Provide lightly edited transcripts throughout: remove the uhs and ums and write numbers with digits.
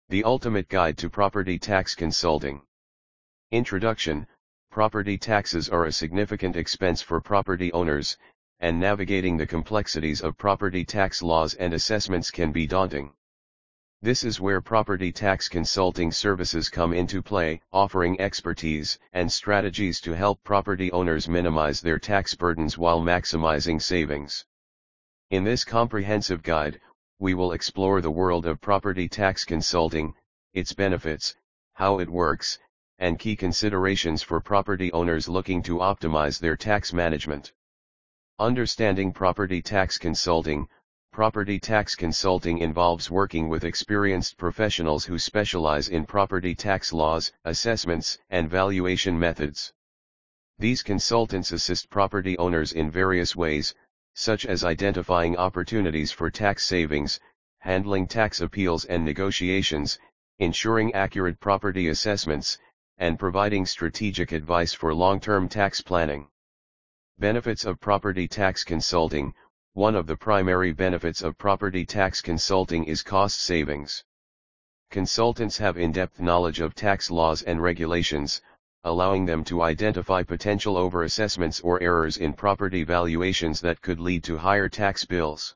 The Ultimate Guide to Property Tax Consulting. Introduction. Property taxes are a significant expense for property owners, and navigating the complexities of property tax laws and assessments can be daunting. This is where property tax consulting services come into play, offering expertise and strategies to help property owners minimize their tax burdens while maximizing savings. In this comprehensive guide, we will explore the world of property tax consulting, its benefits, how it works, and key considerations for property owners looking to optimize their tax management. Understanding property tax consulting. Property tax consulting involves working with experienced professionals who specialize in property tax laws, assessments, and valuation methods. These consultants assist property owners in various ways, such as identifying opportunities for tax savings, handling tax appeals and negotiations, ensuring accurate property assessments, and providing strategic advice for long-term tax planning. Benefits of property tax consulting. One of the primary benefits of property tax consulting is cost savings. Consultants have in-depth knowledge of tax laws and regulations, allowing them to identify potential overassessments or errors in property valuations that could lead to higher tax bills.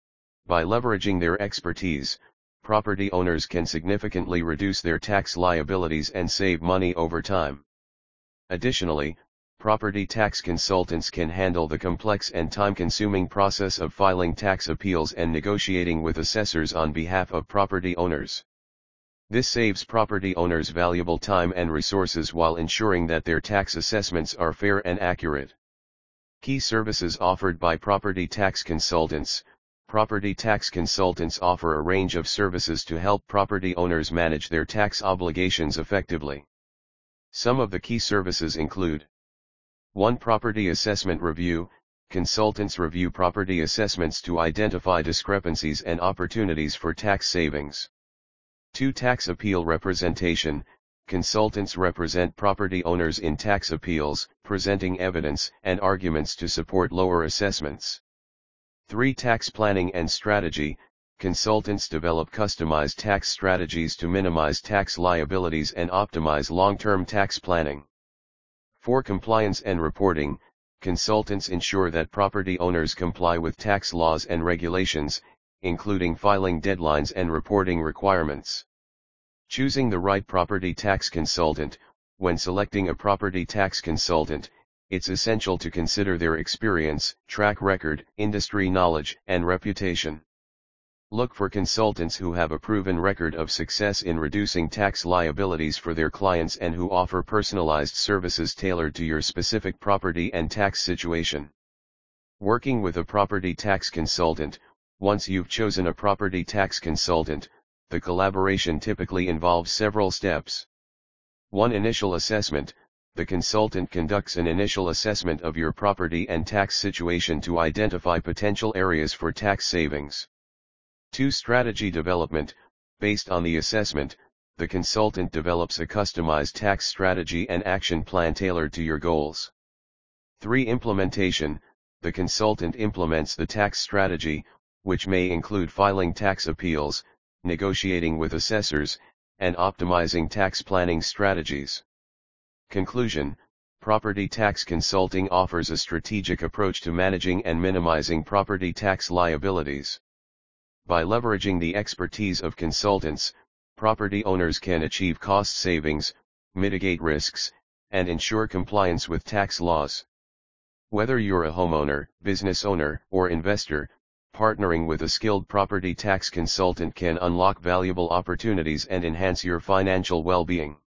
By leveraging their expertise, property owners can significantly reduce their tax liabilities and save money over time. Additionally, property tax consultants can handle the complex and time-consuming process of filing tax appeals and negotiating with assessors on behalf of property owners. This saves property owners valuable time and resources while ensuring that their tax assessments are fair and accurate. Key services offered by property tax consultants. Property tax consultants offer a range of services to help property owners manage their tax obligations effectively. Some of the key services include: 1. Property assessment review. Consultants review property assessments to identify discrepancies and opportunities for tax savings. 2. Tax appeal representation. Consultants represent property owners in tax appeals, presenting evidence and arguments to support lower assessments. 3. Tax planning and strategy. Consultants develop customized tax strategies to minimize tax liabilities and optimize long-term tax planning. 4. Compliance and reporting. Consultants ensure that property owners comply with tax laws and regulations, including filing deadlines and reporting requirements. Choosing the right property tax consultant. When selecting a property tax consultant, it's essential to consider their experience, track record, industry knowledge, and reputation. Look for consultants who have a proven record of success in reducing tax liabilities for their clients and who offer personalized services tailored to your specific property and tax situation. Working with a property tax consultant. Once you've chosen a property tax consultant, the collaboration typically involves several steps. 1. Initial assessment. The consultant conducts an initial assessment of your property and tax situation to identify potential areas for tax savings. 2. Strategy development. Based on the assessment, the consultant develops a customized tax strategy and action plan tailored to your goals. 3. Implementation. The consultant implements the tax strategy, which may include filing tax appeals, negotiating with assessors, and optimizing tax planning strategies. Conclusion. Property tax consulting offers a strategic approach to managing and minimizing property tax liabilities. By leveraging the expertise of consultants, property owners can achieve cost savings, mitigate risks, and ensure compliance with tax laws. Whether you're a homeowner, business owner, or investor, partnering with a skilled property tax consultant can unlock valuable opportunities and enhance your financial well-being.